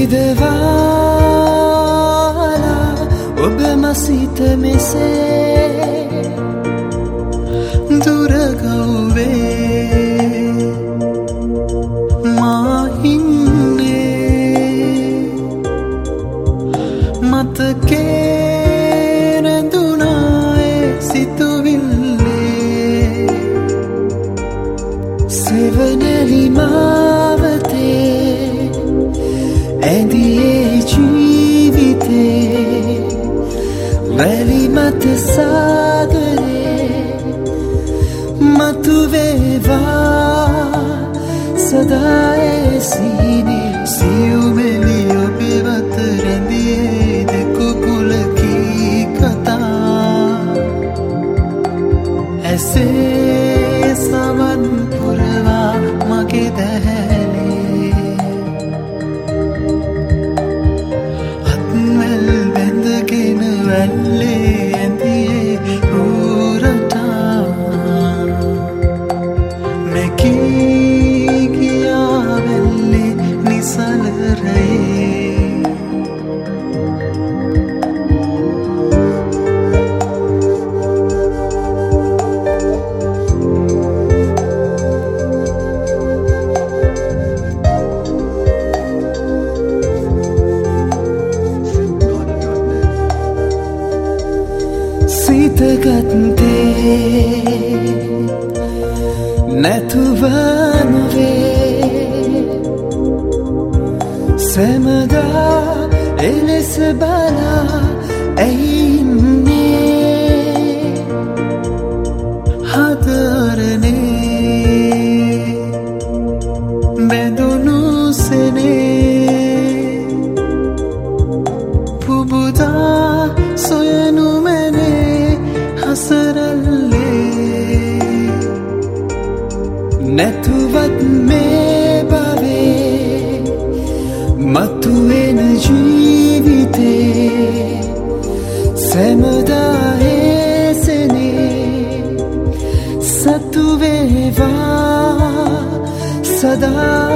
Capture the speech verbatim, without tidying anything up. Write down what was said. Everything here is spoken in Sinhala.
විදවාලා ඔබ මසිත මෙසේ දුරගව්වේ මා ඉන්නේ මතකේ රැඳුනායේ සිතුවිල්ලේ සෙවනැලි මාවතේ ඇඳියේ ජීවිතේ වැලි මත සාගරේ මතුවේවා සදායේ සීනේ සියුමෙලි ඔබේ වත රැඳියේ දෙකුකුලකී කතා ඇසේ සවන් පුරවා මගේ දැහැලේ අත්වැල් බැඳගෙන වැල්ලේ ඇඳියේ රූරටා මෙකී ගියා වැල්ලේ නිසල රැයේ සිතගත්තේ නැතුව නොවේ සැමදා එලෙස බලා ඇයින්නේ හතරනේ බැඳුණු සෙනේ පුබුදා සොයනු මැනේ හසරල්ලේ නැතුවත් මේ භවේ මතුවෙන ජීවිතේ සැමදා ඒසනේ සතු වේවා සදා